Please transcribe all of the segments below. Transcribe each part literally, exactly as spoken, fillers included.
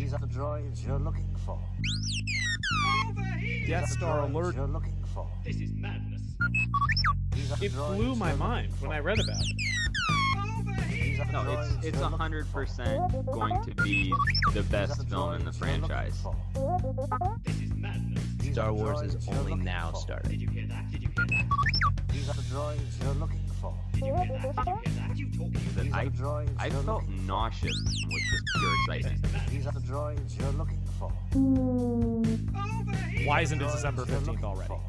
These are the droids you're looking for. Death Star alert. You're looking for. This is madness. These are the It droids blew my you're mind looking when for. I read about it. These are the No, droids it's it's you're a looking hundred for. percent going to be the These are best film in the droids you're looking franchise. for. This is madness. These Star are the Wars is droids you're only looking now for. starting. Did you hear that? Did you hear that? These are the droids you're looking for. Did you hear that? Did you hear that? You talking? That These are I the droids I you're felt looking for. nauseous with just pure excitement. These are the droids you're looking for. Why isn't it Droids December you're fifteenth looking already? for.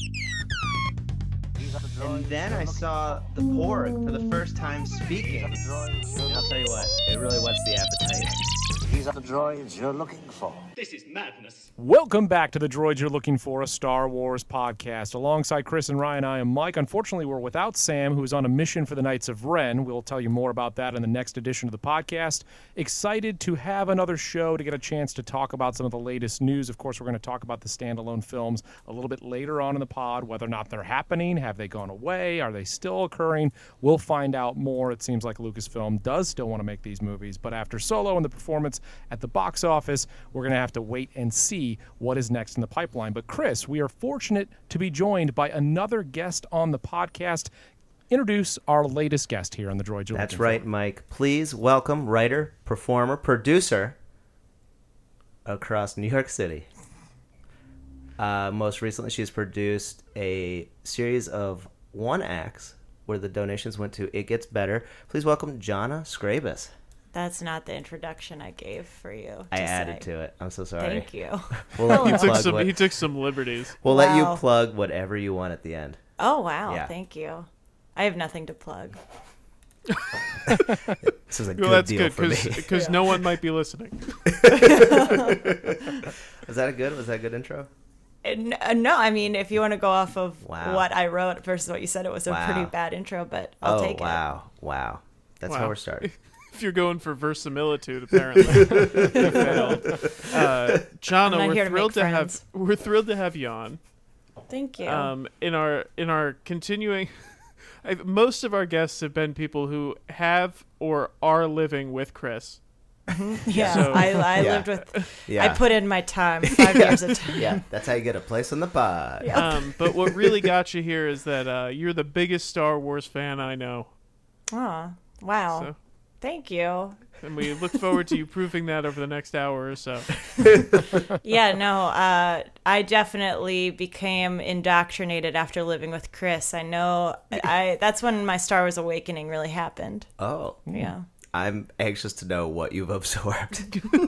These are the And droids then you're I looking saw for. the Porg for the first time These are the speaking. droids you're And I'll looking tell you what, it really whets the appetite. These are the droids you're looking for. This is madness. Welcome back to the Droids You're Looking For, a Star Wars podcast. Alongside Chris and Ryan, I am Mike. Unfortunately, we're without Sam, who is on a mission for the Knights of Ren. We'll tell you more about that in the next edition of the podcast. Excited to have another show to get a chance to talk about some of the latest news. Of course, we're going to talk about the standalone films a little bit later on in the pod, whether or not they're happening. Have they gone away? Are they still occurring? We'll find out more. It seems like Lucasfilm does still want to make these movies, but after Solo and the performance at the box office, we're going to have to wait and see what is next in the pipeline. But Chris, we are fortunate to be joined by another guest on the podcast. Introduce our latest guest here on the Droids You're That's Looking right, For. Mike. Please welcome writer, performer, producer across New York City. Uh, most recently, she's produced a series of one acts where the donations went to It Gets Better. Please welcome Jana Scrabus. That's not the introduction I gave for you. I to added say. to it. I'm so sorry. Thank you. We'll let you Hello. Took plug some, what- he took some liberties. we'll let you Wow. plug whatever you want at the end. Oh, wow. Yeah. Thank you. I have nothing to plug. This is a Well, good that's deal good for me. because no one might be listening. Was that a good? Was that a good intro? And, uh, no, I mean, if you want to go off of Wow. what I wrote versus what you said, it was a Wow. pretty bad intro, but I'll oh take wow, wow. That's how Wow. we're starting. If you're going for verisimilitude, apparently, you failed. Uh, Jana, I'm not we're here to thrilled make to have friends. we're thrilled to have you on. it. Thank you. Um, in our in our continuing, I, most of our guests have been people who have or are living with Chris. yeah, so- I, I Yeah. lived with, Yeah. I put in my time, five years of time. Yeah, that's how you get a place on the pod. Yeah. Um, but what really got you here is that uh, you're the biggest Star Wars fan I know. Aw, wow. So, Thank you. and we look forward to you proving that over the next hour or so. Yeah, no, uh, I definitely became indoctrinated after living with Chris. I know I that's when my Star Wars awakening really happened. Oh, Yeah. I'm anxious to know what you've absorbed. I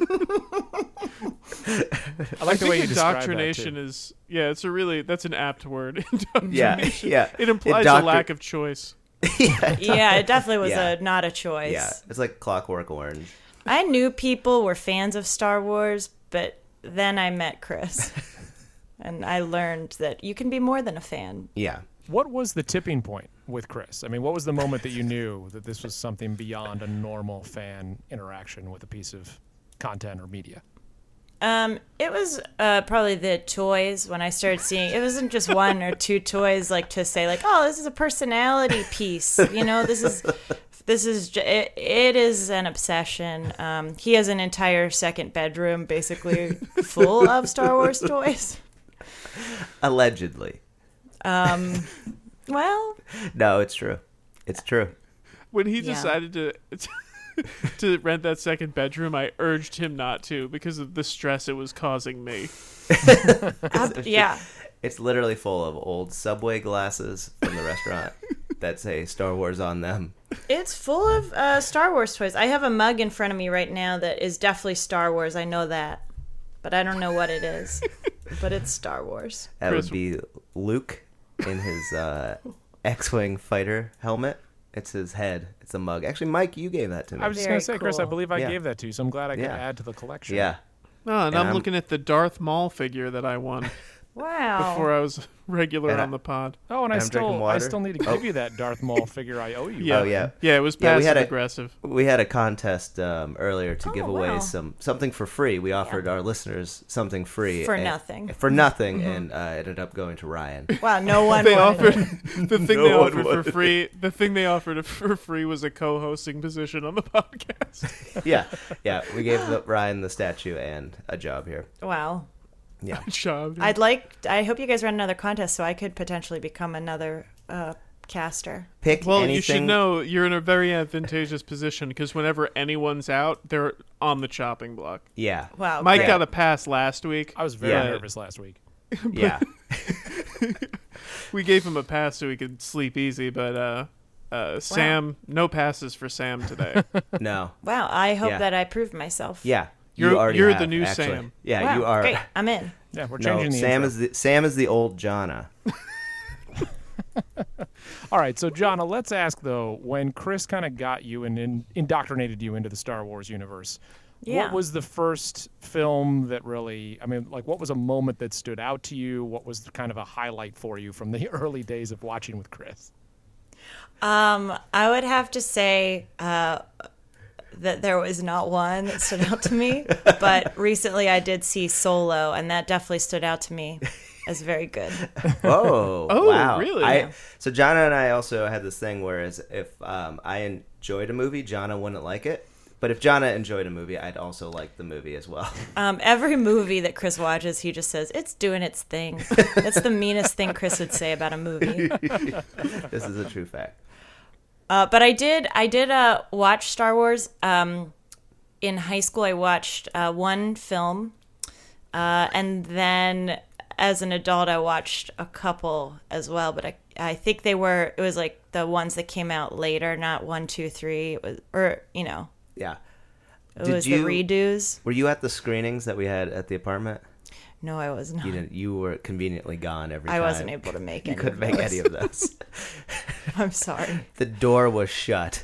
like I the way you think describe indoctrination that, too. is yeah, it's a really that's an apt word. yeah, Indoctrination. yeah. It implies Indoctri- a lack of choice. yeah, Yeah, it definitely was Yeah. a not a choice. yeah. It's like Clockwork Orange. I knew people were fans of Star Wars, but then I met Chris. And I learned that you can be more than a fan. Yeah. What was the tipping point with Chris? I mean, what was the moment that you knew that this was something beyond a normal fan interaction with a piece of content or media? Um, it was uh, probably the toys when I started seeing. It wasn't just one or two toys, like to say, like, oh, this is a personality piece. You know, this is this is j- it, it is an obsession. Um, he has an entire second bedroom, basically full of Star Wars toys. Allegedly. Um, well, No, it's true. It's true. When he Yeah. decided to to rent that second bedroom, I urged him not to because of the stress it was causing me. ab- yeah. It's literally full of old Subway glasses from the restaurant that say Star Wars on them. It's full of uh, Star Wars toys. I have a mug in front of me right now that is definitely Star Wars. I know that. But I don't know what it is. But it's Star Wars. That Chris- would be Luke in his uh, X-Wing fighter helmet. It's his head. It's a mug. Actually, Mike, you gave that to me. I was just Very going to say, Chris, I cool. believe I Yeah. gave that to you, so I'm glad I could Yeah. add to the collection. Yeah. Oh, and, And I'm, I'm- looking at the Darth Maul figure that I won. Wow. before I was regular And I- on the pod. Oh, and I I'm drinking still, I water. still need to Oh. give you that Darth Maul figure I owe you. Yeah. Oh, yeah. Yeah, it was Yeah, we passive had a- aggressive. We had a contest um, earlier to Oh, give away wow. some something for free. We offered our listeners something free For and- nothing. For nothing, and uh, it ended up going to Ryan. Wow, no one They wanted offered it. the thing No they one offered for would. free. The thing they offered for free was a co-hosting position on the podcast. yeah, yeah. We gave the, Ryan the statue and a job here. Wow. Yeah. Job. I'd like. I hope you guys run another contest so I could potentially become another uh, caster. Pick Well, anything. you should know you're in a very advantageous position because whenever anyone's out, they're on the chopping block. Yeah. Wow. Mike great. got a pass last week. I was very Yeah. nervous last week. Yeah. We gave him a pass so he could sleep easy, but uh, uh, Sam, no passes for Sam today. No. Wow. I hope Yeah. that I proved myself. Yeah. You're- you already you're have, the new actually. Sam. Yeah, Wow, you are. Great. I'm in. Yeah, we're No, changing the Sam intro. is the Sam is the old Jonna. All right, so Jonna, let's ask though, when Chris kind of got you and in, indoctrinated you into the Star Wars universe, Yeah. what was the first film that really, I mean, like what was a moment that stood out to you? What was the, kind of a highlight for you from the early days of watching with Chris? Um, I would have to say uh, that there was not one that stood out to me, but recently I did see Solo, and that definitely stood out to me as very good. Oh, Oh, wow. really? I, so Jonna and I also had this thing whereas if um, I enjoyed a movie, Jonna wouldn't like it. But if Jonna enjoyed a movie, I'd also like the movie as well. Um, every movie that Chris watches, he just says, it's doing its thing. That's the meanest thing Chris would say about a movie. This is a true fact. Uh, but I did, I did uh, watch Star Wars. Um, in high school, I watched uh, one film, uh, and then as an adult, I watched a couple as well. But I, I think they were, it was like the ones that came out later, not one, two, three. It was, or you know, Yeah. it Did was you- the redos. Were you at the screenings that we had at the apartment? No, I was not. You didn't. You were conveniently gone every I time. wasn't able to make You any couldn't of make those. any of those. I'm sorry. The door was shut.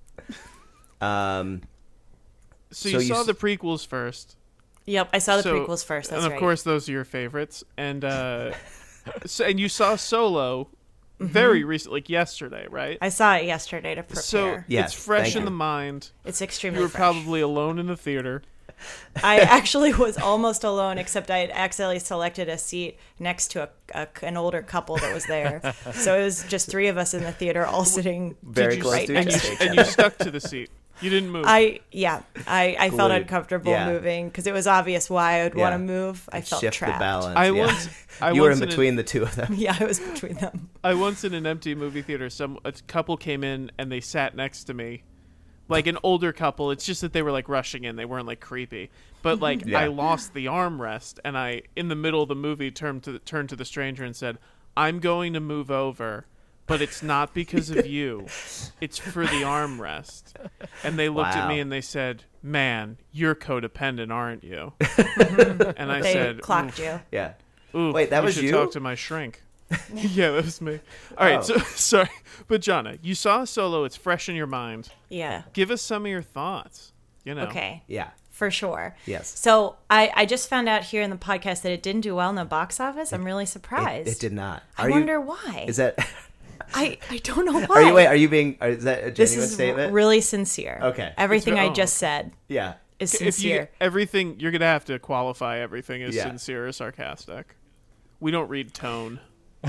Um. so, So you you saw s- the prequels first. Yep, I saw the So- prequels first. That's and of right. course, those are your favorites. And uh, so, and you saw Solo Mm-hmm. very recently, like yesterday, right? I saw it yesterday to prepare. So Yes, it's fresh thank in you. the mind. it's extremely You were fresh. probably alone in the theater. I actually was almost alone, except I had accidentally selected a seat next to a, a, an older couple that was there. So it was just three of us in the theater, all sitting Very you close right to next each to other. each And you stuck to the seat. You didn't move. I yeah, I, I felt Glued. uncomfortable Yeah. moving because it was obvious why I would want Yeah. to move. I felt Shift trapped. the balance. I yeah. once, I you were once in a- between the two of them. Yeah, I was between them. I once in an empty movie theater, some a couple came in and they sat next to me, like an older couple. It's just that they were like rushing in; they weren't like creepy. But like Yeah. I lost the armrest, and I, in the middle of the movie, turned to turned to the stranger and said, "I'm going to move over, but it's not because of you. It's for the armrest." And they looked at Wow. me and they said, "Man, you're codependent, aren't you?" And I They said, clocked you. Yeah. Ooh, Wait, that you was should you? talk to my shrink. Yeah, that was me. All right, Oh. so sorry, but Jonna, you saw Solo. It's fresh in your mind. Yeah. Give us some of your thoughts. You know. Okay. Yeah. For sure. Yes. So I, I just found out here in the podcast that it didn't do well in the box office. I'm really It, surprised. it did not. I Are you- wonder why. Is that? I, I don't know why. Are you wait? Are you being? Are, is that a this genuine is statement? really sincere. Okay. Everything It's- I oh. just said Yeah. is If you sincere. everything, you're gonna have to qualify everything as Yeah. sincere or sarcastic. We don't read tone.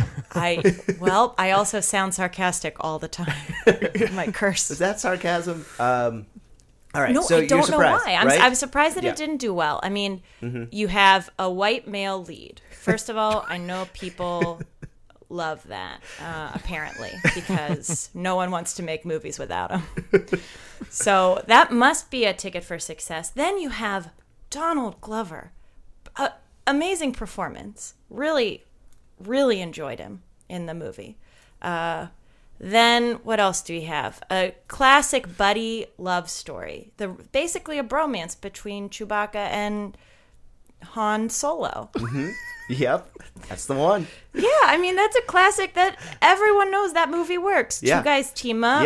I well, I also sound sarcastic all the time. My curse. Is that sarcasm? Um. All right. No, so I don't you're surprised, know why. I'm, right? I'm surprised that Yeah. Mm-hmm. it didn't do well. I mean, you have a white male lead. First of all, I know people love that, uh, apparently, because no one wants to make movies without him. So that must be a ticket for success. Then you have Donald Glover. A amazing performance. Really, really enjoyed him in the movie. Uh, Then what else do we have? A classic buddy love story. The basically a bromance between Chewbacca and Han Solo. Yep. That's the one. Yeah, I mean that's a classic that everyone knows that movie works. Yeah. Two guys team up. Yeah.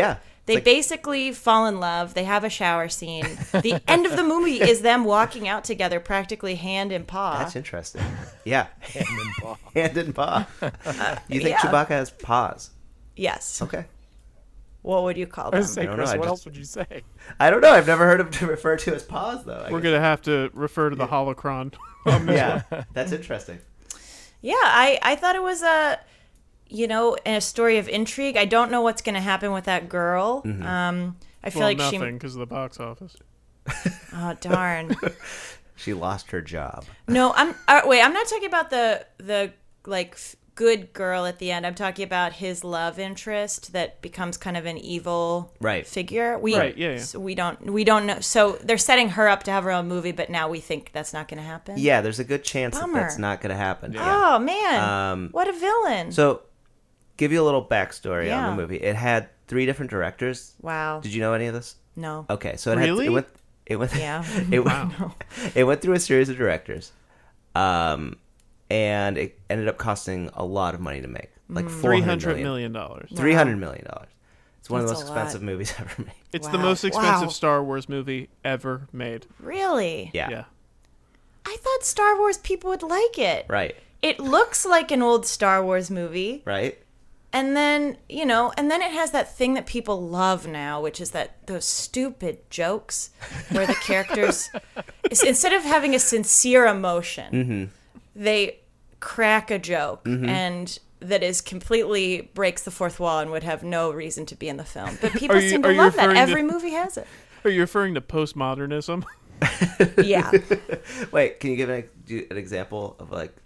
They like- basically fall in love. They have a shower scene. The end of the movie is them walking out together, practically hand in paw. That's interesting. Yeah. Hand and paw. Hand and paw. You think yeah. Chewbacca has paws? Yes. Okay. What would you call I them? was saying, I don't know, Chris, I what just- else would you say? I don't know. I've never heard him to refer to as paws, though. I We're guess. gonna have to refer to the holocron. Yeah, that's interesting. Yeah, I, I thought it was a, you know, a story of intrigue. I don't know what's going to happen with that girl. Mm-hmm. Um, I feel Well, like nothing she. because of the box office. Oh darn! She lost her job. No, I'm. Uh, wait, I'm not talking about the the like f- good girl at the end. I'm talking about his love interest that becomes kind of an evil Right. figure. We, Right, yeah, yeah. so we don't we don't know. So they're setting her up to have her own movie, but now we think that's not going to happen. Yeah, there's a good chance that Bummer. that's not going to happen. Oh man, Um, what a villain! So, give you a little backstory Yeah. on the movie. It had three different directors. wow. Did you know any of this? No. Okay, so it Really? had it went it went Yeah. it went it went through a series of directors, um, and it ended up costing a lot of money to make, like four Three hundred hundred million, million dollars. three hundred million dollars. It's one of the That's most a lot. expensive movies ever made. It's the Wow. most expensive Wow. Star Wars movie ever made. Really? Yeah, Yeah. I thought Star Wars people would like it. right, It looks like an old Star Wars movie. right. And then, you know, and then it has that thing that people love now, which is that those stupid jokes where the characters, is- instead of having a sincere emotion, Mm-hmm. they crack a joke and that is completely breaks the fourth wall and would have no reason to be in the film. But people Are you- seem are to you love that. referring to- Every movie has it. Are you referring to postmodernism? Yeah. Wait, can you give an, do an example of like?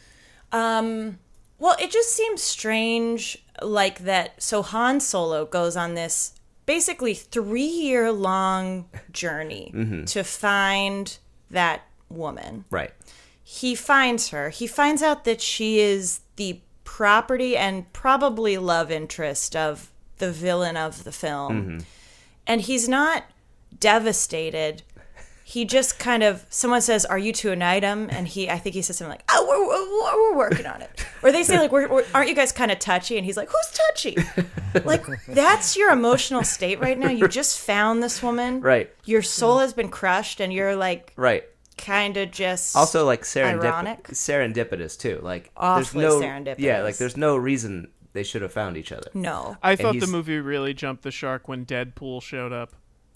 Um, well, it just seems strange, like that. So Han Solo goes on this basically three-year-long journey Mm-hmm. to find that woman. Right. He finds her. He finds out that she is the property and probably love interest of the villain of the film. Mm-hmm. And he's not devastated. He just kind of, someone says, "Are you to an item?" And he, I think he says something like, "Oh, we're, we're, we're working on it." Or they say like, we're, we're, "Aren't you guys kind of touchy?" And he's like, "Who's touchy?" Like, that's your emotional state right now. You just found this woman. Right. Your soul has been crushed and you're like, Right. kind of just Also, like serendip- ironic. serendipitous too. Like Awfully there's no, serendipitous. Yeah, like there's no reason they should have found each other. No. I thought the he's- movie really jumped the shark when Deadpool showed up.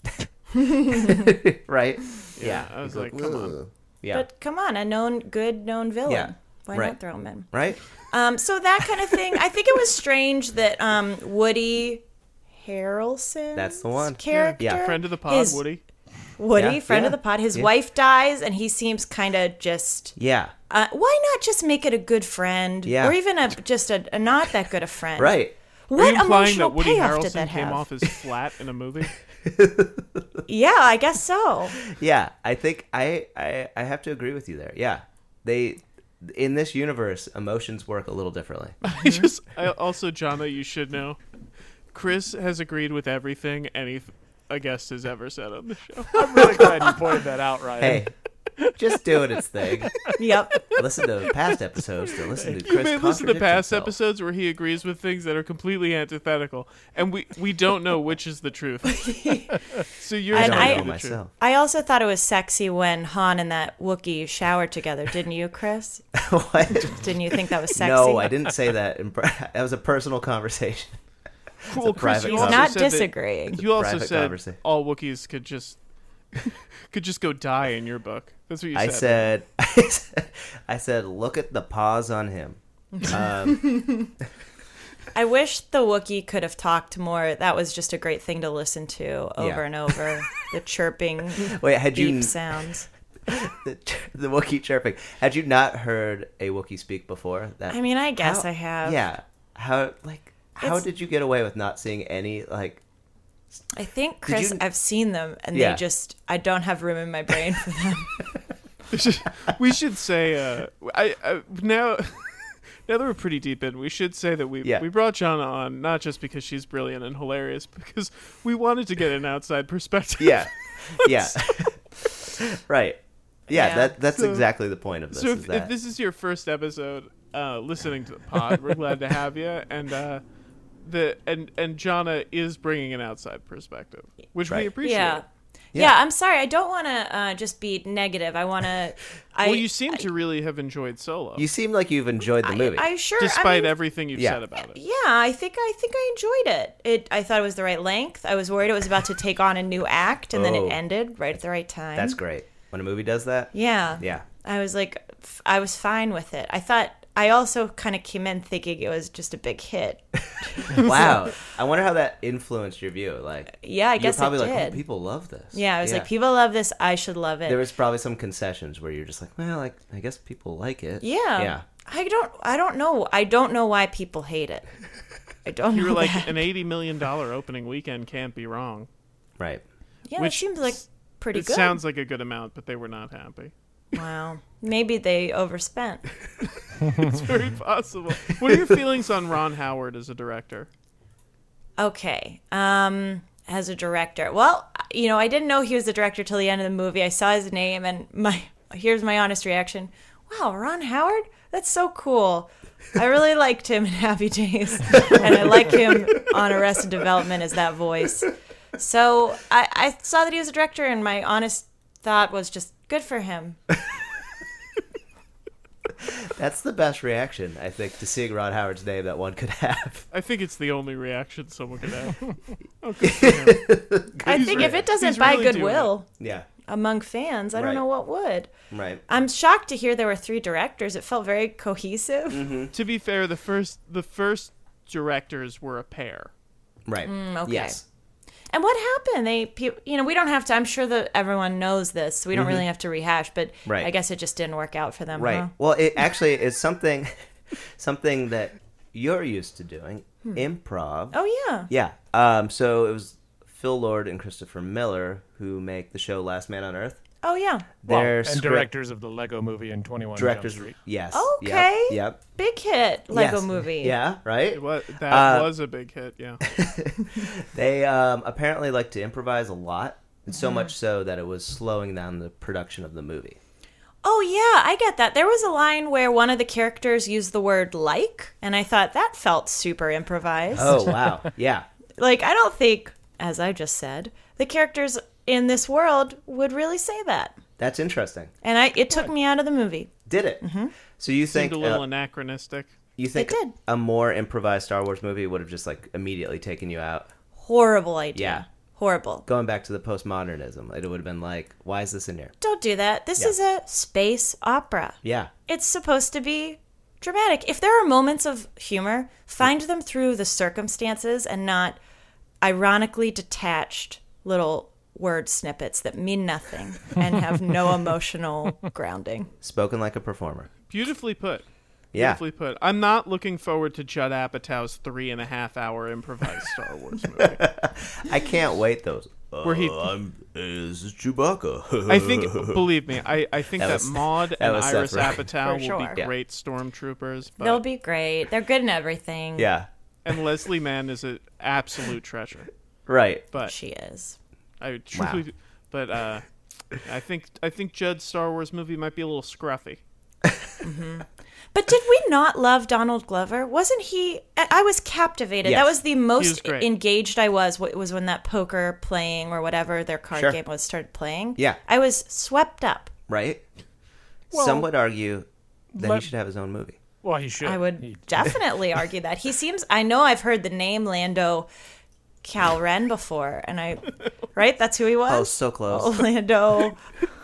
Right? Yeah, I was You like, go, come on. "Ugh." Yeah. But come on, a known, good, known villain. Yeah. Why Right. not throw him in? Right? Um, so that kind of thing. I think it was strange that um, Woody Harrelson. That's the one. Character. Yeah. Friend of the pod, His- Woody. Woody, Yeah, friend yeah, of the pod. His yeah. wife dies, and he seems kind of just. Yeah. Uh, why not just make it a good friend, Yeah. or even a just a, a not that good a friend? Right. Are What you implying emotional that Woody payoff did Harrelson that came have? off as flat in a movie? Yeah, I guess so. Yeah. I think I, I I have to agree with you there. Yeah. They in this universe, emotions work a little differently. I just I, also, Jana, you should know, Chris has agreed with everything any a guest has ever said on the show. I'm really glad you pointed that out, Ryan. Hey, just doing its thing. Yep. Listen to past episodes to listen to You Chris may listen to contradict past himself. episodes where he agrees with things that are completely antithetical, and we we don't know which is the truth. So you're And I I- don't know the truth. myself. I also thought it was sexy when Han and that Wookiee showered together, didn't you, Chris? What? Didn't you think that was sexy? No, I didn't say that. In pr- that was a personal conversation. Well, Chris, private you He's also not said that- disagreeing. You also Private said conversation. all Wookiees could just could just go die in your book. That's what you I said. said, I said, look at the paws on him. Um, I wish the Wookiee could have talked more. That was just a great thing to listen to over Yeah. and over. The chirping, wait, had beep you sounds. the, the Wookiee chirping? Had you not heard a Wookiee speak before? That I mean, I guess how- I have. Yeah. How like how It's- did you get away with not seeing any like? I think, Chris, you- I've seen them, and Yeah. they just, I don't have room in my brain for them. We should say, uh, I, I now. Now that we're pretty deep in, we should say that we Yeah. we brought Jana on not just because she's brilliant and hilarious, because we wanted to get an outside perspective. Yeah. Yeah. Right. Yeah, Yeah. that that's So- exactly the point of this. So is if, that if this is your first episode uh, listening to the pod, we're glad to have you. And uh, the and and Jonna is bringing an outside perspective, which we Right. appreciate. Yeah. Yeah. yeah. I'm sorry. I don't want to uh, just be negative. I want to. Well, you seem to really have enjoyed Solo, You seem like you've enjoyed the movie. I, I sure. despite I mean, everything you've Yeah. said about it. Yeah, I think I think I enjoyed it. It I thought it was the right length. I was worried it was about to take on a new act, and then Oh. it ended right at the right time. That's great. When a movie does that, Yeah. yeah. I was like, f- I was fine with it. I thought. I also kind of came in thinking it was just a big hit. Wow. I wonder how that influenced your view. Like, Yeah, I you're guess it probably like, did. oh, people love this. Yeah, I was like, people love this. I should love it. There was probably some concessions where you're just like, well, like, I guess people like it. yeah. Yeah. I don't. I don't know. I don't know why people hate it. I don't You know. were like, that. an eighty million dollar opening weekend can't be wrong. Right. yeah, it which seems like pretty It good. sounds like a good amount, but they were not happy. Wow. Maybe they overspent. It's very possible. What are your feelings on Ron Howard as a director? Okay. Um, as a director, well, you know, I didn't know he was the director till the end of the movie. I saw his name, and my here's my honest reaction. Wow, Ron Howard? That's so cool. I really liked him in Happy Days, and I like him on Arrested Development as that voice. So I, I saw that he was a director, and my honest thought was just good for him. That's the best reaction, I think, to seeing Ron Howard's name that one could have. I think it's the only reaction someone could have. I He's think re- if it doesn't he's buy really doing goodwill Yeah. among fans, I don't Right. know what would. Right. I'm shocked to hear there were three directors. It felt very cohesive. Mm-hmm. To be fair, the first the first directors were a pair. Right. Mm, okay. Yes. And what happened? They, pe- you know, we don't have to. I'm sure that everyone knows this, so we don't really have to rehash. But Mm-hmm. Right. I guess it just didn't work out for them. Right. Huh? Well, it actually is something, something that you're used to doing, improv. Oh yeah. Yeah. Um. So it was Phil Lord and Christopher Miller who make the show Last Man on Earth. Oh yeah. Well, Their and script- directors of the Lego Movie and twenty-one directors. Jump Street. Yes. Okay. Yep. Yep. Big hit Lego Yes. movie. Yeah. Right. It was, that Uh, was a big hit, yeah. They um, apparently like to improvise a lot, and Mm-hmm. so much so that it was slowing down the production of the movie. Oh yeah, I get that. There was a line where one of the characters used the word "like," and I thought that felt super improvised. Oh wow. Yeah. Like I don't think, as I just said, the characters in this world would really say that. That's interesting. And I, it took me out of the movie. Did it? So you think Seemed a little uh, anachronistic. you think It did. a more improvised Star Wars movie would have just like immediately taken you out? Horrible idea. Yeah. Horrible. Going back to the postmodernism, it would have been like, why is this in here? Don't do that. This Yeah. is a space opera. Yeah. It's supposed to be dramatic. If there are moments of humor, find them through the circumstances and not ironically detached little word snippets that mean nothing and have no emotional grounding. Spoken like a performer. Beautifully put. Yeah. Beautifully put. I'm not looking forward to Judd Apatow's three and a half hour improvised Star Wars movie. I can't wait those. Where he- Uh, I'm uh, this is Chewbacca. I think, believe me, I, I think That that, was- Maud that and was Seth Iris Rogen. Apatow For will sure. be Yeah. great stormtroopers. But, They'll be great. They're good in everything. Yeah. and Leslie Mann is an absolute treasure. Right. But She is. I truly, but uh, I think I think Judd's Star Wars movie might be a little scruffy. But did we not love Donald Glover? Wasn't he? I I was captivated. Yes. That was the was most great. engaged I was. What was when that poker playing or whatever their card Sure. game was started playing. Yeah. I was swept up. Right. Well, Some would argue that let- he should have his own movie. Well, he should. I would He- definitely argue that he seems. I know I've heard the name Lando Calrissian before, and I, right? That's who he was. Oh, so close. Lando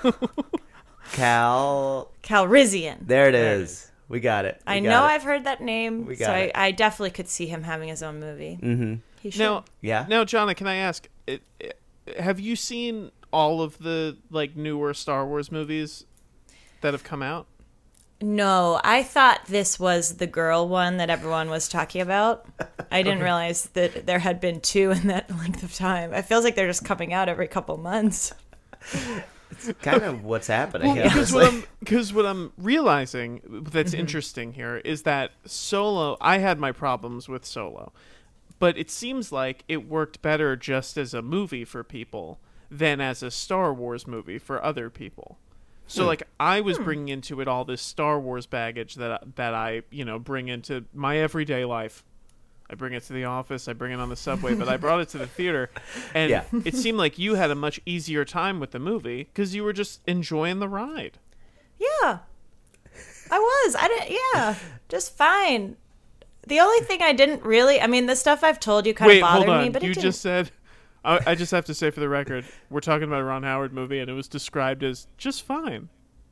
Cal. Calrissian. There it There it is. We got it. We I got know it. I've heard that name, We so got I, it. I definitely could see him having his own movie. Mm-hmm. He should. Now, Yeah. Now, Jonna, can I ask? It, it, have you seen all of the like newer Star Wars movies that have come out? No, I thought this was the girl one that everyone was talking about. I didn't realize that there had been two in that length of time. It feels like they're just coming out every couple months. Kind of what's happening. Because honestly. what I'm because what I'm realizing that's Mm-hmm. interesting here is that Solo. I had my problems with Solo, but it seems like it worked better just as a movie for people than as a Star Wars movie for other people. So Hmm. like I was bringing into it all this Star Wars baggage that that I you know bring into my everyday life. I bring it to the office, I bring it on the subway, but I brought it to the theater, and Yeah. it seemed like you had a much easier time with the movie because you were just enjoying the ride. Yeah. I was. I didn't, yeah. Just fine. The only thing I didn't really, I mean, the stuff I've told you kind Wait, of bothered hold on. me, but you it didn't. just said, I, I just have to say for the record, we're talking about a Ron Howard movie, and it was described as just fine.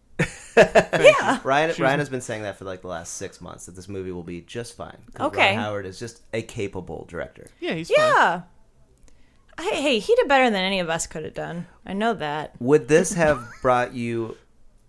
Yeah. Ryan She was- Ryan has been saying that for like the last six months that this movie will be just fine. 'Cause Okay. Ron Howard is just a capable director. Yeah, he's fine. Yeah. Hey, hey, he did better than any of us could have done. I know that. Would this have brought you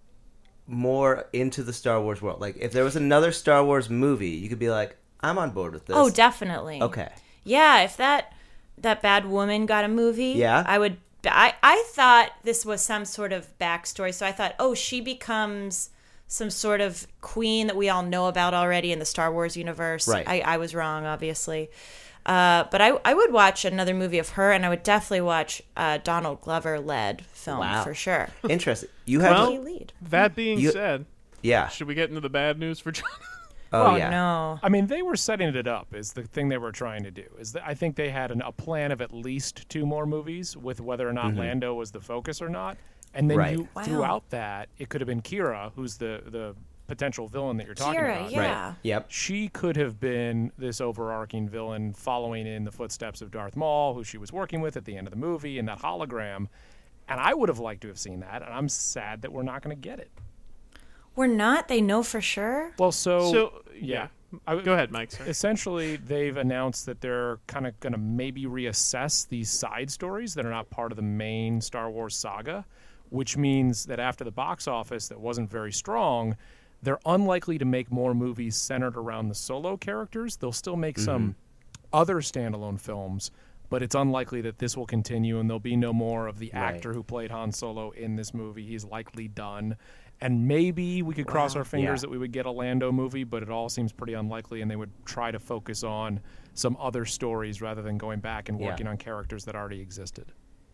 more into the Star Wars world? Like, if there was another Star Wars movie, you could be like, I'm on board with this. Oh, definitely. Okay. Yeah, if that that bad woman got a movie, Yeah. I would. I I thought this was some sort of backstory, so I thought, oh, she becomes some sort of queen that we all know about already in the Star Wars universe. Right. I, I was wrong, obviously. Uh, but I I would watch another movie of her, and I would definitely watch a Donald Glover led film Wow. for sure. Interesting. You have. Well- Key lead. That being You- said, yeah. should we get into the bad news for John? Oh, Oh yeah. no. I mean, they were setting it up. Is the thing they were trying to do? Is that I think they had an, a plan of at least two more movies, with whether or not Lando was the focus or not. And then Right. you Wow. throughout that, it could have been Kira, who's the the potential villain that you're talking Kira, about. yeah. Right. Yep. She could have been this overarching villain following in the footsteps of Darth Maul, who she was working with at the end of the movie, and that hologram. And I would have liked to have seen that, and I'm sad that we're not going to get it. We're not. They know for sure. Well, so, So, yeah. yeah. I- Go ahead, Mike. Sorry. Essentially, they've announced that they're kind of going to maybe reassess these side stories that are not part of the main Star Wars saga, which means that after the box office that wasn't very strong, they're unlikely to make more movies centered around the Solo characters. They'll still make some other standalone films, but it's unlikely that this will continue, and there'll be no more of the Right. actor who played Han Solo in this movie. He's likely done. And maybe we could cross our fingers Yeah. that we would get a Lando movie, but it all seems pretty unlikely, and they would try to focus on some other stories rather than going back and Yeah. working on characters that already existed.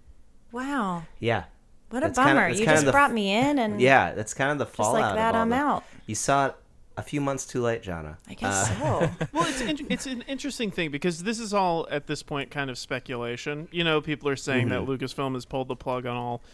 Wow. Yeah. What a That's kinda- bummer. that's you kinda just the- brought me in, and Yeah, that's kind of the just fallout. like that, of all I'm the- out. You saw it a few months too late, Jana. I guess so. Well, it's in, it's an interesting thing because this is all at this point kind of speculation. You know, people are saying that Lucasfilm has pulled the plug on all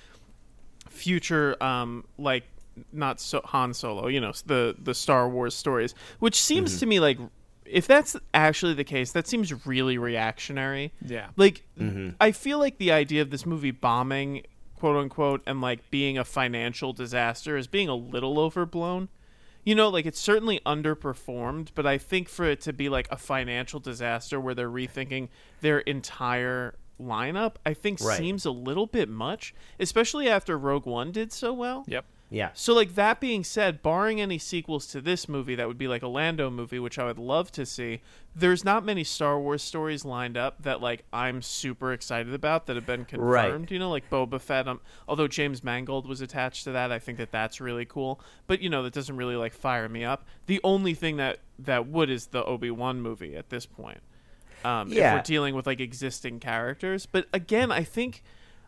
future, um, like not so Han Solo. You know, the the Star Wars stories, which seems to me like if that's actually the case, that seems really reactionary. Yeah. Like, I feel like the idea of this movie bombing, quote unquote, and like being a financial disaster is being a little overblown. You know, like it's certainly underperformed, but I think for it to be like a financial disaster where they're rethinking their entire lineup, I think Right. seems a little bit much, especially after Rogue One did so well. Yep. Yeah. So, like, that being said, barring any sequels to this movie that would be like a Lando movie, which I would love to see, there's not many Star Wars stories lined up that, like, I'm super excited about that have been confirmed. Right. You know, like Boba Fett. Um, although James Mangold was attached to that, I think that that's really cool. But, you know, that doesn't really, like, fire me up. The only thing that, that would is the Obi-Wan movie at this point. Um, Yeah. If we're dealing with, like, existing characters. But, again, I think...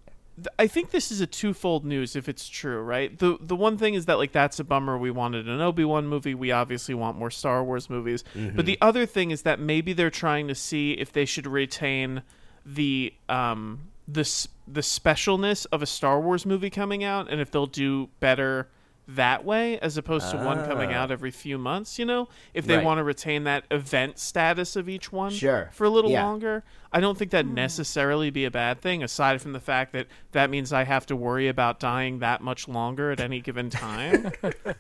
I think this is a twofold news if it's true, right? The the one thing is that like that's a bummer. We wanted an Obi-Wan movie. We obviously want more Star Wars movies. But the other thing is that maybe they're trying to see if they should retain the um the s- the specialness of a Star Wars movie coming out, and if they'll do better that way as opposed to one coming out every few months, you know? If they Right. want to retain that event status of each one Sure. for a little Yeah. longer. I don't think that'd necessarily be a bad thing, aside from the fact that that means I have to worry about dying that much longer at any given time.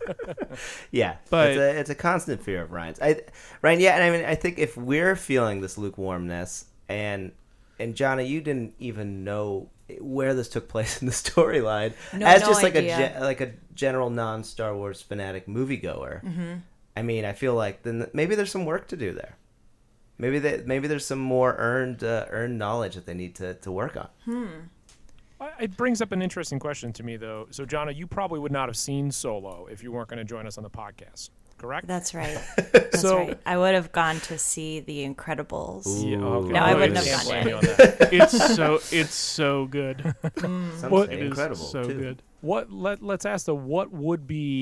Yeah, But- it's a, it's a constant fear of Ryan's. I, Ryan, yeah, and I mean, I think if we're feeling this lukewarmness, and and Jonna, you didn't even know where this took place in the storyline, No- as no just like idea. a ge- like a general non Star Wars fanatic moviegoer. Mm-hmm. I mean, I feel like then maybe there's some work to do there. Maybe they, maybe there's some more earned uh, earned knowledge that they need to, to work on. I- It brings up an interesting question to me, though. So, Jonna, you probably would not have seen Solo if you weren't going to join us on the podcast, correct? That's right. That's So- right. I would have gone to see The Incredibles. Yeah, okay. No, I Well, wouldn't can't have blame done you on that. It's so it's so good. Some What- say It is incredible so too. good. What let let's ask though, what would be what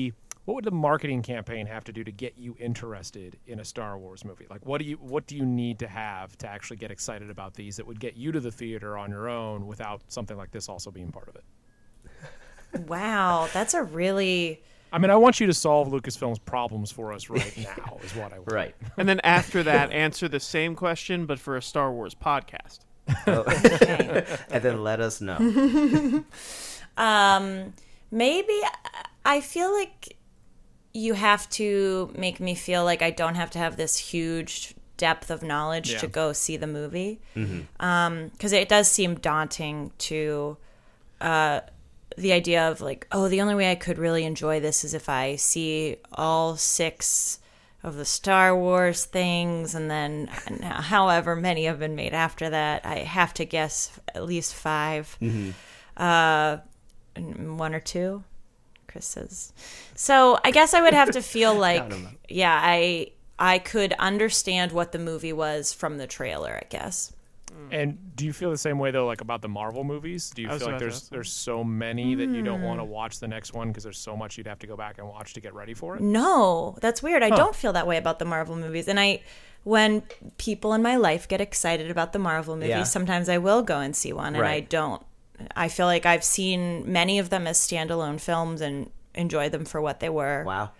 what would the marketing campaign have to do to get you interested in a Star Wars movie? Like, what do you what do you need to have to actually get excited about these that would get you to the theater on your own without something like this also being part of it? Wow, that's a really I mean, I want you to solve Lucasfilm's problems for us right now, is what I want. Right. And then after that, answer the same question, but for a Star Wars podcast. okay. And then let us know. Um, maybe I feel like you have to make me feel like I don't have to have this huge depth of knowledge Yeah. to go see the movie. Um, because it does seem daunting to uh, the idea of like, oh, the only way I could really enjoy this is if I see all six of the Star Wars things, and then however many have been made after that. I have to guess at least five. Uh, one or two, Chris says. So I guess I would have to feel like, yeah, I I could understand what the movie was from the trailer, I guess. And do you feel the same way though, like about the Marvel movies? Do you I was feel like about to there's ask that. there's so many that you don't Hmm. want to watch the next one because there's so much you'd have to go back and watch to get ready for it? No, that's weird. I don't feel that way about the Marvel movies. And I, when people in my life get excited about the Marvel movies, Yeah. sometimes I will go and see one, and I Right. don't. I feel like I've seen many of them as standalone films and enjoyed them for what they were. Wow.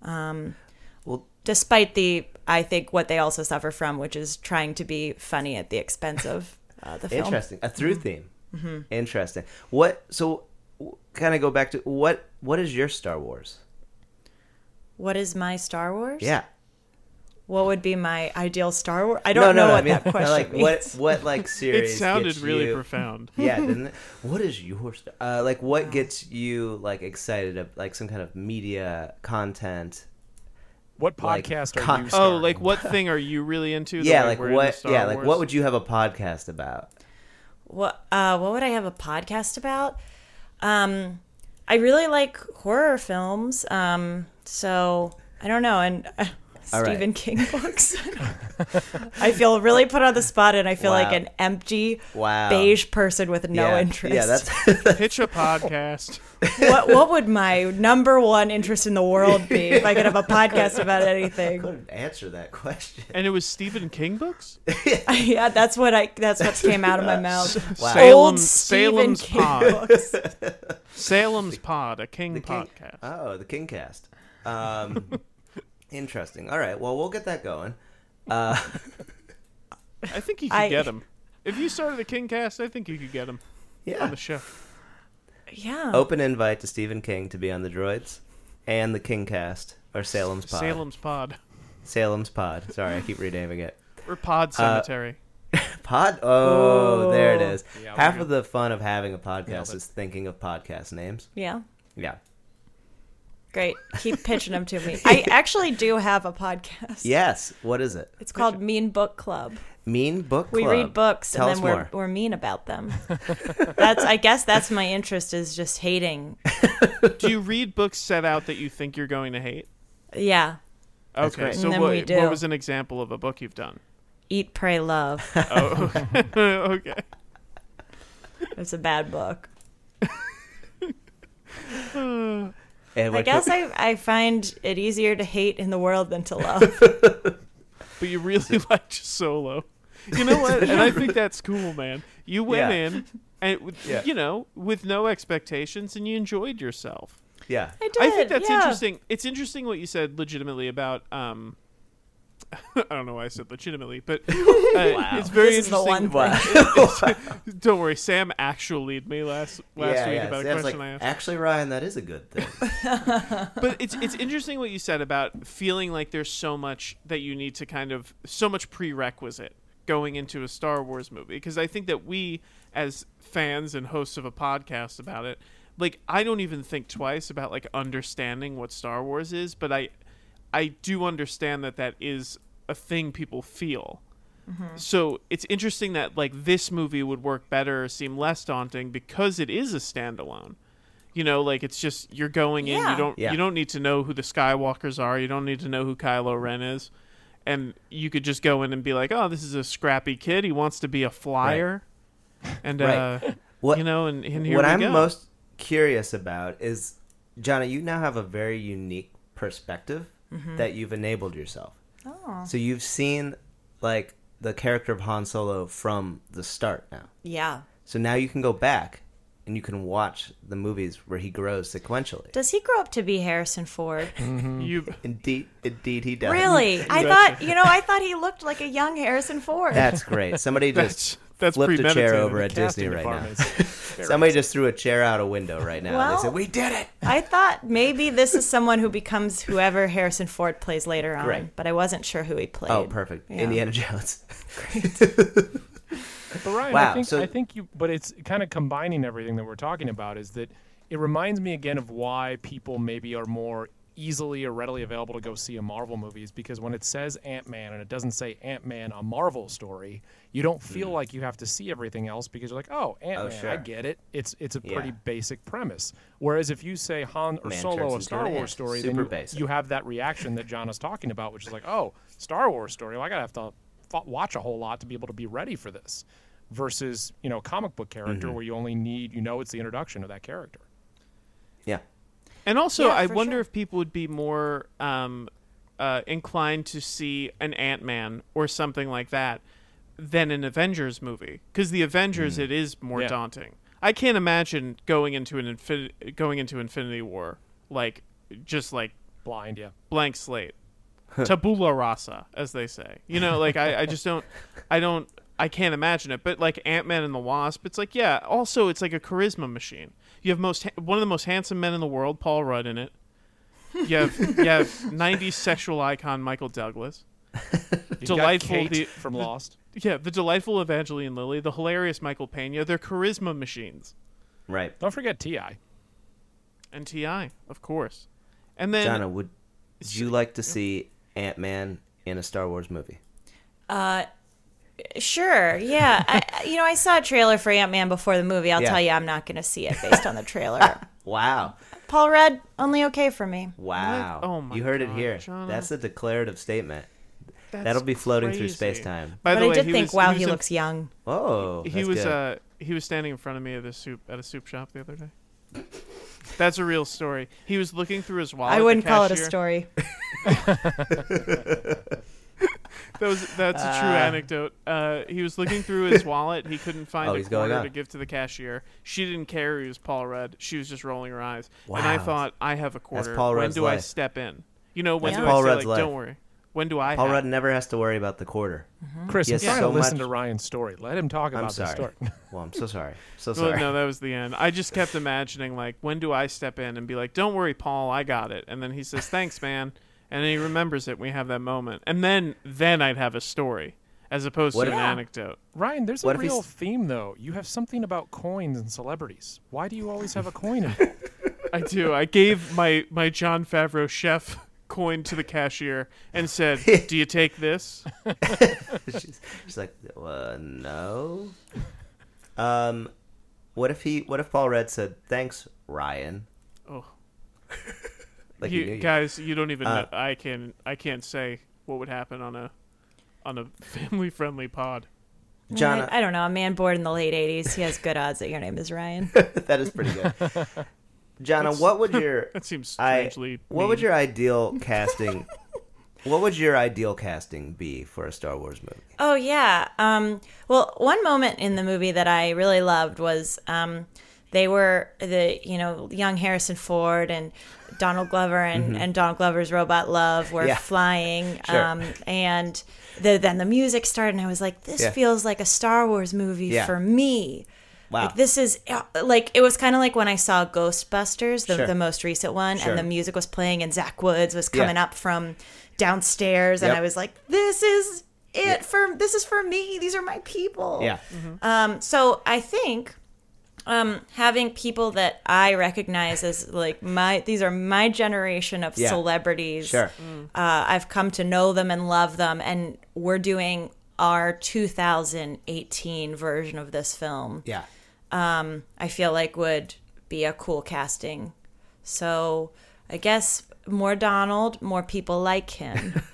Despite the, I think, what they also suffer from, which is trying to be funny at the expense of uh, the film. Interesting. A through theme. Interesting. What? So, kind of go back to what? What is your Star Wars? What is my Star Wars? Yeah. What would be my ideal Star Wars? I don't know what that question like means. what? What like series? It sounded gets really you- profound. Yeah, didn't it? What is your Star- uh, like? What gets you like excited? Of, like some kind of media content? What Like, podcast are con- you Oh, starting? like what thing are you really into? the Yeah, way like we're into what? Star Yeah, like Wars? what would you have a podcast about? What uh what would I have a podcast about? Um I really like horror films. Um so I don't know, and uh, All right. Stephen King books. I feel really put on the spot, and I feel Wow. like an empty Wow. beige person with no yeah. interest. Yeah, that's pitch a podcast? what what would my number one interest in the world be if I could have a podcast about anything? couldn't answer that question. And it was Stephen King books. Yeah, that's what I that's what came out of my mouth. Wow. Salem, Old Stephen Salem's King Pod. books. Salem's Pod, a King The King- podcast. Oh, the Kingcast. Um, interesting. All right. Well, we'll get that going. Uh, I think you could I- get him. If you started a Kingcast, I think you could get him on yeah. the show. Yeah. Open invite to Stephen King to be on the Droids and the Kingcast or Salem's Pod. Salem's Pod. Salem's Pod. Sorry, I keep renaming it. Or Pod Cemetery. Pod. Oh, there it is. Yeah, Half we of the fun of having a Nailed podcast it. is thinking of podcast names. Yeah. Yeah. Great. Keep pitching them to me. I actually do have a podcast. Yes. What is it? It's called Mean Book Club. Mean Book Club. We read books Tell and us then we're more. we're mean about them. That's I guess that's my interest is just hating. Do you read books set out that you think you're going to hate? Yeah. Okay, great. so And then what, we do. what was an example of a book you've done? Eat, Pray, Love. Oh, okay. It's a bad book. And I what- guess I, I find it easier to hate in the world than to love. But you really liked Solo. You know what? And I think that's cool, man. You went Yeah. in, and with, Yeah. you know, with no expectations, and you enjoyed yourself. Yeah. I did. I think that's yeah. interesting. It's interesting what you said legitimately about. Um, I don't know why I said legitimately, but uh, it's very This is the interesting. one thing. Wow. Don't worry, Sam actually lead me last last yeah, week yeah. about a Sam's question like, I asked. actually, Ryan, that is a good thing. But it's it's interesting what you said about feeling like there's so much that you need to kind of so much prerequisite going into a Star Wars movie, because I think that we as fans and hosts of a podcast about it, like I don't even think twice about like understanding what Star Wars is, but I I do understand that that is a thing people feel. So it's interesting that like this movie would work better or seem less daunting because it is a standalone. You know, like it's just you're going in. Yeah. You don't Yeah. you don't need to know who the Skywalkers are. You don't need to know who Kylo Ren is, and you could just go in and be like, oh, this is a scrappy kid. He wants to be a flyer, and Right. uh, What- you know, and, and here what we I'm go. most curious about is, Johnny, you now have a very unique perspective Mm-hmm. that you've enabled yourself. Oh. So you've seen like the character of Han Solo from the start now. Yeah. So now you can go back and you can watch the movies where he grows sequentially. Does he grow up to be Harrison Ford? You Indeed, indeed he does. Really? I thought, you know, I thought he looked like a young Harrison Ford. That's great. Somebody just That's- that's flipped a chair premeditated. over The at Disney right now. Department is- Somebody just threw a chair out a window right now. Well- they said, "We did it." I thought maybe this is someone who becomes whoever Harrison Ford plays later on, Great. but I wasn't sure who he played. Oh, perfect. Yeah. Indiana Jones. But Ryan, Wow, I think so- I think you. But it's kind of combining everything that we're talking about. Is that it reminds me again of why people maybe are more easily or readily available to go see a Marvel movie, is because when it says Ant-Man and it doesn't say Ant-Man, a Marvel story, you don't feel like you have to see everything else because you're like, oh, Ant-Man, sure. I get it. It's it's a Yeah. pretty basic premise. Whereas if you say Han or Man turns Solo, a into Star an Wars ant. story, Super then you, basic. you have that reaction that John is talking about, which is like, oh, Star Wars story. Well, I gotta have to f- watch a whole lot to be able to be ready for this. Versus, you know, comic book character Mm-hmm. where you only need, you know, it's the introduction of that character. Yeah. And also, Yeah, I for wonder sure. if people would be more um, uh, inclined to see an Ant-Man or something like that than an Avengers movie, because the Avengers Mm. it is more Yeah. daunting. I can't imagine going into an infin- going into Infinity War like just like Blind, yeah. blank slate, tabula rasa, as they say. You know, like I, I just don't, I don't, I can't imagine it. But like Ant-Man and the Wasp, it's like, yeah. Also, it's like a charisma machine. You have most one of the most handsome men in the world, Paul Rudd, in it. You have you have nineties sexual icon Michael Douglas. You've Delightful got Kate the- from the- Lost. Yeah, the delightful Evangeline Lilly, the hilarious Michael Pena. They're charisma machines. Right. Don't forget T I And T I, of course. And then Donna, would would you like to see Ant-Man in a Star Wars movie? Uh, sure, yeah. I, I- you know, I saw a trailer for Ant-Man before the movie. I'll Yeah. tell you, I'm not going to see it based on the trailer. Wow. Paul Rudd, only okay for me. Wow. Oh my You heard it God, here. Shauna. That's a declarative statement. that's That'll be floating through crazy. space-time. By But the I way, did he think, was, wow, he, he was in- looks young. Oh, he that's was good. uh he was standing in front of me at a soup at a soup shop the other day. That's a real story. He was looking through his wallet. I the wouldn't call it a cashier- story. That was that's a true anecdote. Uh, he was looking through his wallet. He couldn't find Oh, a he's going quarter up. to give to the cashier. She didn't care he was Paul Rudd. She was just rolling her eyes. And I Wow. thought, I have a quarter. Paul when Rudd's do I life. step in? You know, when That's do Paul I say, Rudd's like, life. don't worry. When do I Paul have? Rudd never has to worry about the quarter. Chris, Yes, I'm trying so to listen much- to Ryan's story. Let him talk I'm about this sorry. story. Well, I'm so sorry. So Well, sorry. no, that was the end. I just kept imagining, like, when do I step in and be like, don't worry, Paul, I got it. And then he says, thanks, man. And then he remembers it. We have that moment. And then then I'd have a story as opposed What to if- an Yeah. anecdote. Ryan, there's What a if he's- real theme, though. You have something about coins and celebrities. Why do you always have a coin involved? I do. I gave my, my John Favreau chef coin to the cashier and said, do you take this? she's, she's like, uh, no. Um, what if he? What if Paul Rudd said, "Thanks, Ryan"? Oh. Like he You, knew you. guys, you don't even Uh, know. I can I can't say what would happen on a on a family friendly pod. Jonna, I, I don't know. A man born in the late eighties. He has good odds that your name is Ryan. that is pretty good. Jonna, That's- what would your That seems I? strangely What would mean. your ideal casting? What would your ideal casting be for a Star Wars movie? Oh yeah. Um, well, one moment in the movie that I really loved was um, they were the you know young Harrison Ford and Donald Glover and, and Donald Glover's robot Love were Mm-hmm. Yeah. flying, Sure. um, and the, then the music started, and I was like, this Yeah. feels like a Star Wars movie Yeah. for me. Wow. Like this is uh, like it was kind of like when I saw Ghostbusters, the, Sure. the most recent one, Sure. and the music was playing, and Zach Woods was Yeah. coming up from downstairs, and Yep. I was like, "This is it Yeah. for this is for me. These are my people." Yeah. Um. So I think, um, having people that I recognize as like my these are my generation of Yeah. celebrities. Sure. Uh, I've come to know them and love them, and we're doing our two thousand eighteen version of this film. Yeah. I feel like would be a cool casting. So I guess more Donald, more people like him.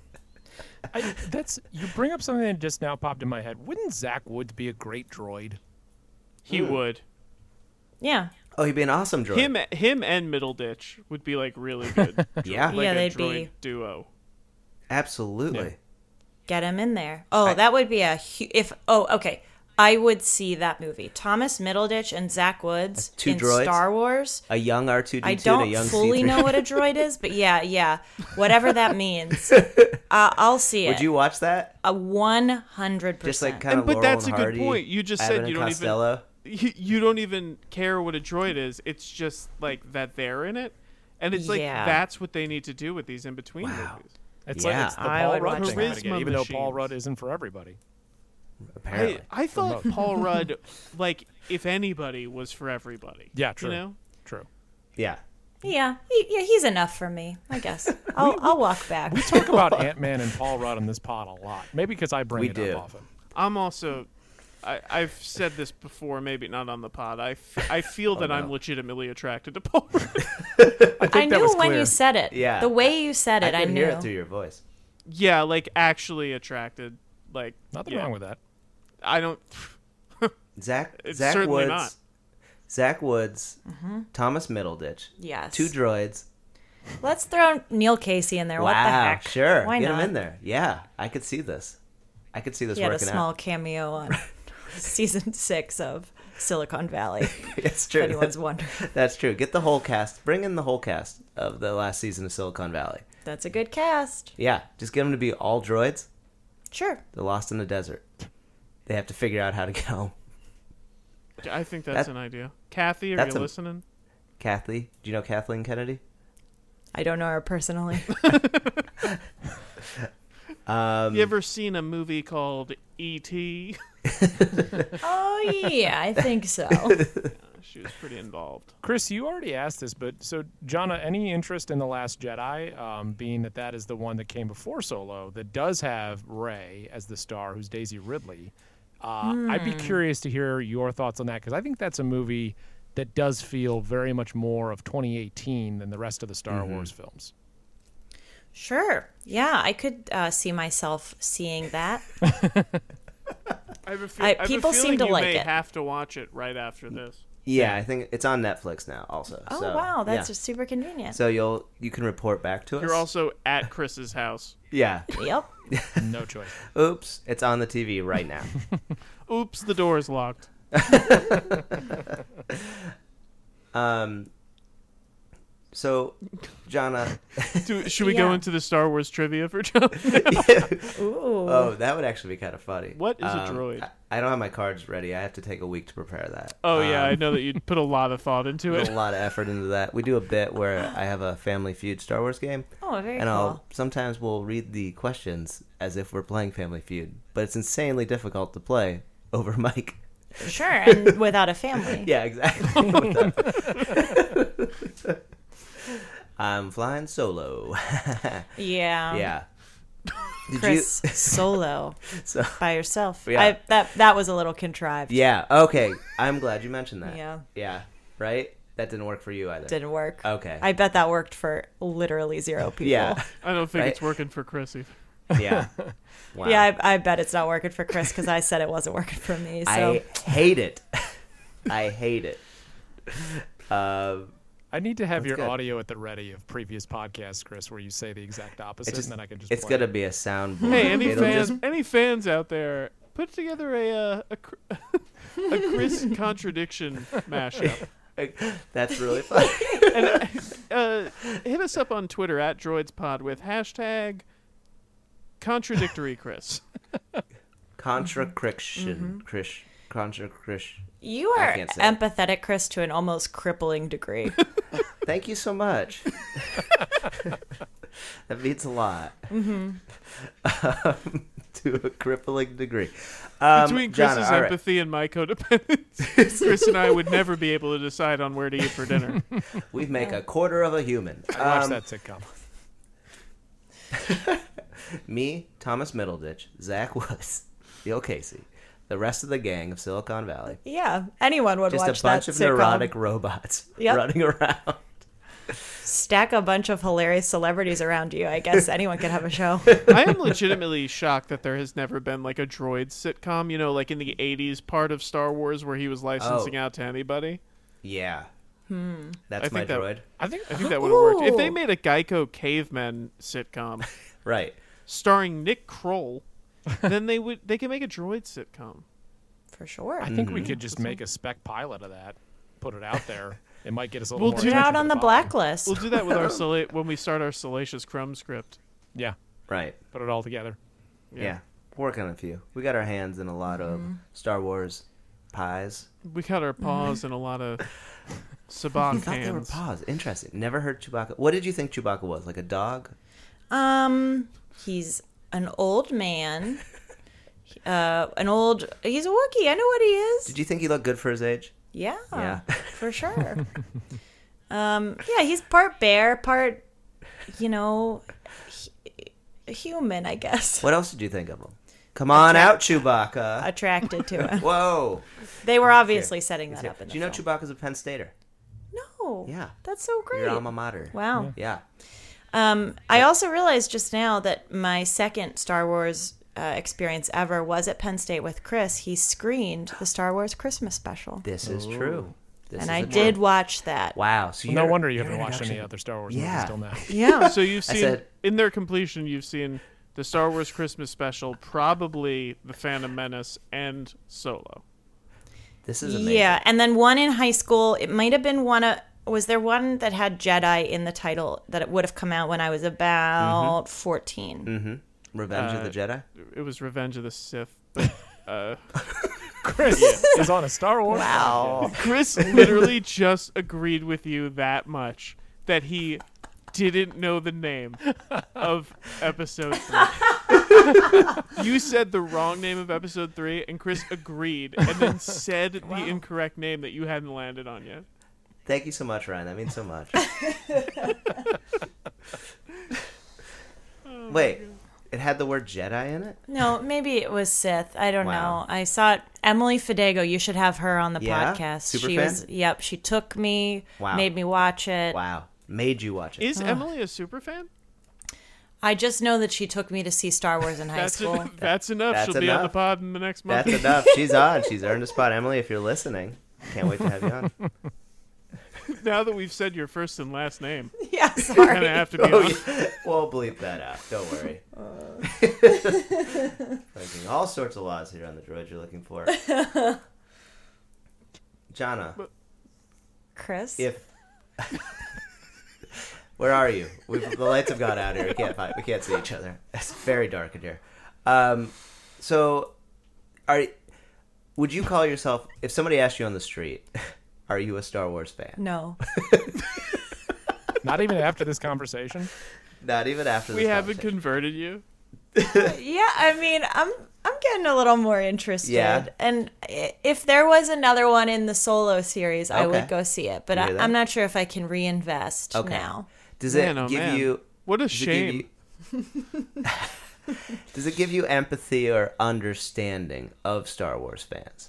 I, that's you bring up something that just now popped in my head. Wouldn't Zach Woods be a great droid? He would. Yeah. Oh, he'd be an awesome droid. Him, him, and Middleditch would be like really good. Yeah, like Yeah, a they'd droid be- duo. absolutely. Get him in there. Oh, I- that would be a hu- if. Oh, okay. I would see that movie. Thomas Middleditch and Zach Woods Two in droids? Star Wars. A young R two D two I and a don't young fully C three. know what a droid is, but yeah, yeah, whatever that means, uh, I'll see it. Would you watch that? A one hundred Just like percent. kind And of but Laurel that's and a good Hardy, point. You just Abbott said you and don't Costello. even you, you don't even care what a droid is. It's just like that they're in it, and it's like Yeah. that's what they need to do with these in between Wow. movies. It's Yeah. like it's the I Paul would Rudd watch thing that. again, Charisma even though Paul machines. Rudd isn't for everybody. Apparently. I, I thought most. Paul Rudd, like if anybody, was for everybody. Yeah, true. You know, True. yeah. Yeah, he, yeah, he's enough for me, I guess. I'll, I'll walk back. We talk about Ant-Man and Paul Rudd on this pod a lot. Maybe because I bring We it do. up often. I'm also. I, I've said this before, maybe not on the pod. I, f- I feel that no. I'm legitimately attracted to Paul Rudd. I that knew was when clear. you said it. Yeah. The way you said I it, I, can knew. hear it through your voice. Yeah, like actually attracted. Like Nothing yeah. wrong with that. I don't. Zach It's Zach certainly Woods. not. Zach Woods, Mm-hmm. Thomas Middleditch, Yes. two droids. Let's throw Neil Casey in there. wow, What the heck? sure. Why Get not? him in there. Yeah, I could see this. I could see this He had a working small out. cameo on season six of Silicon Valley. It's If true. anyone's That's, wondering. that's true. Get the whole cast. Bring in the whole cast of the last season of Silicon Valley. That's a good cast. Yeah, just get them to be all droids. Sure. They're lost in the desert. They have to figure out how to get home. I think that's That- an idea. Kathy, are that's you a- listening? Kathy, do you know Kathleen Kennedy? I don't know her personally. Um, You ever seen a movie called E T? Oh, yeah, I think so. She was pretty involved. Chris, you already asked this, but so, Jonna, any interest in The Last Jedi, um, being that that is the one that came before Solo, that does have Rey as the star, who's Daisy Ridley? Uh, I'd be curious to hear your thoughts on that, because I think that's a movie that does feel very much more of twenty eighteen than the rest of the Star Wars films. Sure. Yeah, I could uh, see myself seeing that. I have a, feel- I- I have a people seem feeling to you like may it. have to watch it right after this. yeah, I think it's on Netflix now. Also. Oh, so, wow, that's yeah. just super convenient. So you'll you can report back to us. You're also at Chris's house. yeah. Yep. No choice. Oops, it's on the T V right now. Oops, the door is locked. um. So, Jonna. Do, should we go Yeah. into the Star Wars trivia for John? Ooh. Oh, that would actually be kind of funny. What is a Um, droid? I, I don't have my cards ready. I have to take a week to prepare that. Oh yeah, Um, I know that you put a lot of thought into put it. a lot of effort into that. We do a bit where I have a Family Feud Star Wars game, Oh, very and cool. I'll sometimes we'll read the questions as if we're playing Family Feud, but it's insanely difficult to play over mic. Sure, and without a family. Yeah, exactly. I'm flying solo. Yeah. yeah. Did Chris solo you? So, by yourself. Yeah. I, that that was a little contrived. yeah. Okay. I'm glad you mentioned that. Yeah. Yeah. Right. That didn't work for you either. Didn't work. Okay. I bet that worked for literally zero people. Yeah. I don't think Right? it's working for Chris either. Yeah. Wow. Yeah, I, I bet it's not working for Chris because I said it wasn't working for me. So I hate it. I hate it. Um, I need to have That's your good. audio at the ready of previous podcasts, Chris, where you say the exact opposite, it's just, and then I can just it's play gonna it. be a sound. Hey, any It'll fans? just- Any fans out there? Put together a uh, a, Cr- a Chris contradiction mashup. That's really funny. And uh, hit us up on Twitter at DroidsPod with hashtag contradictory Chris. Contracriction. Krish. Contracrish. you I are can't say it. empathetic, Chris, to an almost crippling degree. Thank you so much. That means a lot. Mm-hmm. Um, to a crippling degree. Um, Between Jonna, Chris's all right. empathy and my codependence, Chris and I would never be able to decide on where to eat for dinner. We make a quarter of a human. Watch Um, that sitcom. Me, Thomas Middleditch, Zach Woods, Neil Casey, the rest of the gang of Silicon Valley. Yeah, anyone would Just watch a bunch that of sitcom. neurotic robots Yep. running around. Stack a bunch of hilarious celebrities around you. I guess anyone could have a show. I am legitimately shocked that there has never been like a droid sitcom, you know, like in the eighties part of Star Wars where he was licensing Oh. out to anybody. Yeah. Hmm. That's I my think that- droid. I think I think that would have worked. If they Ooh. made a Geico cavemen sitcom Right. starring Nick Kroll, then they would they could make a droid sitcom. For sure. I think we Mm-hmm. could just make a spec pilot of that, put it out there. It might get us a little We'll more do- Put it attention out to on the pod. blacklist. We'll do that with our sala- when we start our Salacious Crumb script. Yeah, Right. put it all together. Yeah. Working on a few. We got our hands in a lot of Mm-hmm. Star Wars pies. We got our paws Mm-hmm. in a lot of I sabacc thought they were hands. paws. Interesting. Never heard Chewbacca. What did you think Chewbacca was? Like a dog? Um, he's an old man. Uh, an old. He's a Wookiee. I know what he is. Did you think he looked good for his age? Yeah. Yeah. For sure. um. Yeah, he's part bear, part, you know, hu- human. I guess. What else did you think of him? Come on out, Chewbacca. Attracted to him. Whoa. They were obviously setting that Do up in the you know film. Chewbacca's a Penn Stater? No. Yeah. That's so great. Your alma mater. Wow. Yeah. Um, I also realized just now that my second Star Wars uh, experience ever was at Penn State with Chris. He screened the Star Wars Christmas special, This is true. This and is I a did true- watch that. Wow. So No you're- wonder you your haven't watched any introduction- other Star Wars Yeah. movies till now. Yeah. So you've I seen said- in their completion, you've seen the Star Wars Christmas special, probably the Phantom Menace, and Solo. This is amazing. Yeah, and then one in high school. It might have been one of. Was there one that had Jedi in the title that it would have come out when I was about fourteen? Mm-hmm. Revenge of Uh, the Jedi? It was Revenge of the Sith. But, uh, Chris is on a Star Wars. Wow. Chris literally just agreed with you that much that he didn't know the name of episode three. You said the wrong name of episode three, and Chris agreed, and then said the incorrect name that you hadn't landed on yet. Thank you so much, Ryan. That means so much. Wait, it had the word Jedi in it? No, maybe it was Sith. I don't Wow. know. I saw it. Emily Fidego. You should have her on the Yeah? podcast. Super she fan? was. Yep. She took me. Wow. Made me watch it. Wow. Made you watch it. Is Emily a super fan? I just know that she took me to see Star Wars in high That's school. en- that's enough. That's She'll be on the enough. pod in the next month. That's enough. She's on. She's earned a spot. Emily, if you're listening, can't wait to have you on. Now that we've said your first and last name, yeah. kind Sorry. of have to be Oh, on. yeah. We'll bleep that out. Don't worry. Breaking all sorts of laws here on the droid you're looking for. Jana, Chris. if where are you? We've, the lights have gone out here. We can't find, we can't see each other. It's very dark in here. Um, so, are would you call yourself, if somebody asked you on the street, are you a Star Wars fan? No. Not even after this conversation. Not even after this We haven't conversation. converted you. Yeah, I mean, I'm I'm getting a little more interested. Yeah. And i- if there was another one in the Solo series, I Okay. would go see it. But You I, hear that? I'm not sure if I can reinvest Okay. now. Does it Man, oh, give man. you? What a Does it give shame. you- Does it give you empathy or understanding of Star Wars fans?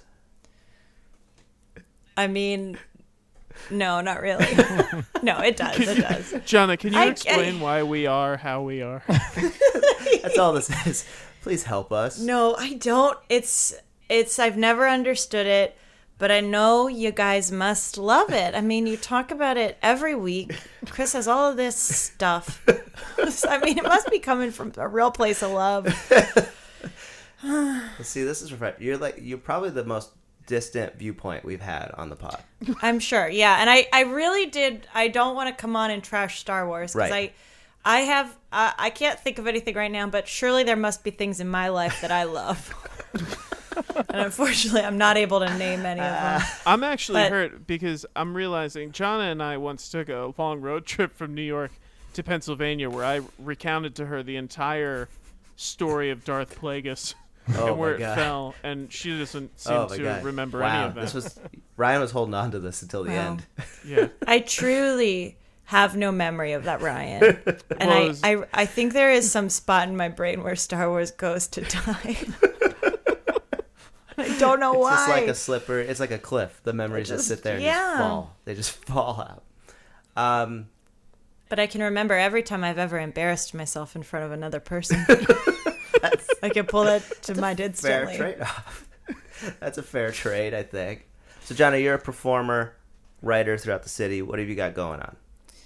I mean, no, not really. No, it does. It does. Jana, can you I- explain I- why we are how we are? That's all this is. Please help us. No, I don't. It's it's I've never understood it, but I know you guys must love it. I mean, you talk about it every week. Chris has all of this stuff. I mean, it must be coming from a real place of love. See, this is refresh- you're like you're probably the most distant viewpoint we've had on the pod. I'm sure. Yeah, and I I really did I don't want to come on and trash Star Wars cuz Right. I I have uh, I can't think of anything right now, but surely there must be things in my life that I love. And unfortunately, I'm not able to name any of them. I'm actually But- hurt because I'm realizing Jana and I once took a long road trip from New York to Pennsylvania where I recounted to her the entire story of Darth Plagueis Oh and where my it god. fell, and she doesn't seem Oh my to god. remember wow. any of that. This was Ryan was holding on to this until the Wow. end. Yeah. I truly have no memory of that, Ryan. And Well, it I, was- I, I think there is some spot in my brain where Star Wars goes to die. I don't know It's why. just like a slipper. It's like a cliff. The memories just, just- sit there and yeah. just fall. They just fall out. Um, But I can remember every time I've ever embarrassed myself in front of another person. I can pull that to mind fair instantly. trade off. That's a fair trade, I think. So, Johnny, you're a performer. writer throughout the city. What have you got going on?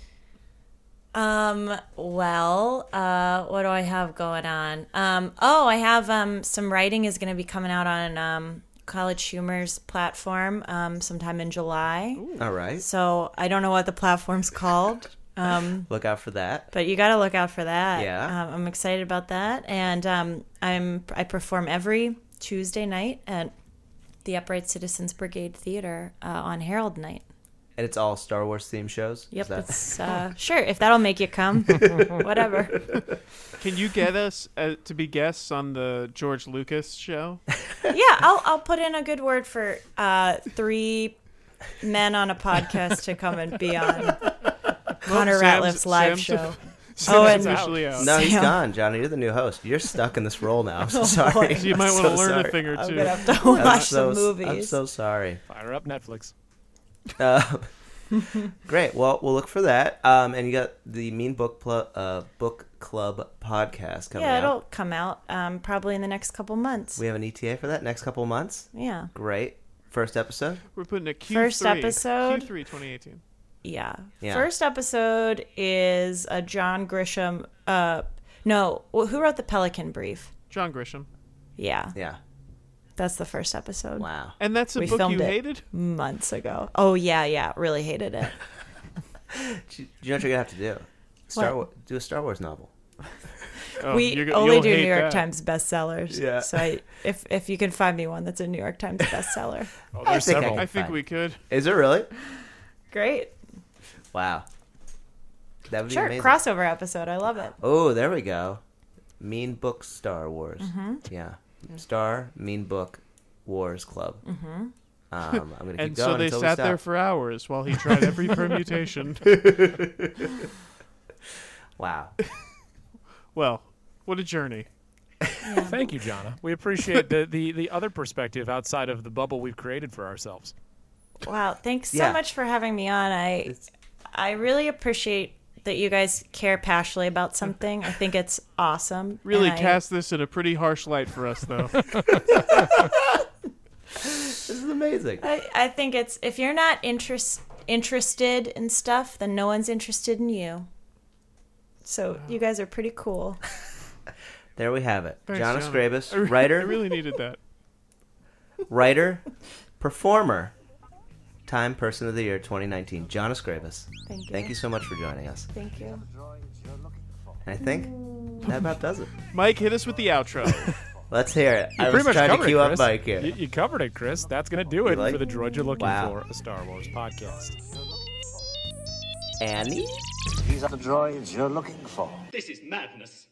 Um, well, uh, what do I have going on? Um, oh, I have, um, some writing is going to be coming out on, um, College Humor's platform, um, sometime in July. All right. So I don't know what the platform's called. Um, Look out for that. but you got to look out for that. Yeah. Um, I'm excited about that. And, um, I'm, I perform every Tuesday night at the Upright Citizens Brigade Theater, uh, on Herald Night. And it's all Star Wars themed shows? Yep, Is that- it's uh, sure if that'll make you come, whatever. Can you get us uh, to be guests on the George Lucas show? Yeah, I'll I'll put in a good word for uh, three men on a podcast to come and be on Connor Sam's- Ratliff's live Sam's- show. Sam's Oh, and- officially out. No, he's Sam. gone, Johnny. You're the new host. You're stuck in this role now. I'm so sorry. You might I'm want to so learn sorry. a thing or I'm two. gonna have to I'm watch so, some movies. I'm so sorry. Fire up Netflix. Uh, great. Well, we'll look for that. Um, and you got the Mean Book Pl- uh, Book Club podcast coming yeah, out. it'll come out um, probably in the next couple months. We have an E T A for that next couple of months. yeah, Great. First episode. We're putting a Q three. First episode. Q three twenty eighteen. yeah. Yeah. First episode is a John Grisham. Uh, no, wh- who wrote the Pelican Brief? John Grisham. Yeah, Yeah. that's the first episode. Wow. And that's a We book filmed you it. hated? Months ago. Oh yeah, yeah, really hated it. Do you, do you know what you're gonna have to do? Star What? Wa- do a Star Wars novel. Oh, we you're go- only you'll do hate New York that. Times bestsellers. Yeah. So I, if if you can find me one that's a New York Times bestseller, Oh, there's think I several. can- I think Fine. we could. Is it really? great. Wow. That would be Sure, amazing. crossover episode. I love it. Oh, there we go. Mean Book Star Wars. Mm-hmm. Yeah. Star Mean Book Wars Club. Mm-hmm. Um, I'm gonna keep And going so they until we sat stop. there for hours while he tried every permutation. Wow. Well, what a journey. Thank you, Jonna. We appreciate the, the, the other perspective outside of the bubble we've created for ourselves. Wow, thanks so Yeah. much for having me on. I It's- I really appreciate that you guys care passionately about something. I think it's awesome. Really and I- cast this in a pretty harsh light for us, though. This is amazing. I, I think it's if you're not interest, interested in stuff, then no one's interested in you. So you guys are pretty cool. There we have it. Thanks, Jonna Jonna. Scrabus, I re- writer, I really needed that. writer, performer, Time Person of the Year twenty nineteen. Jonna Scrabus. Thank you. Thank you so much for joining us. Thank you. Droids you're looking for. And I think that about does it. Mike, hit us with the outro. Let's hear it. You I pretty was much trying to covered cue it, up Chris. Mike here. You, you covered it, Chris. That's going to do it like- for the Droid You're Looking Wow. For, a Star Wars podcast. Annie? These are the droids you're looking for. This is madness.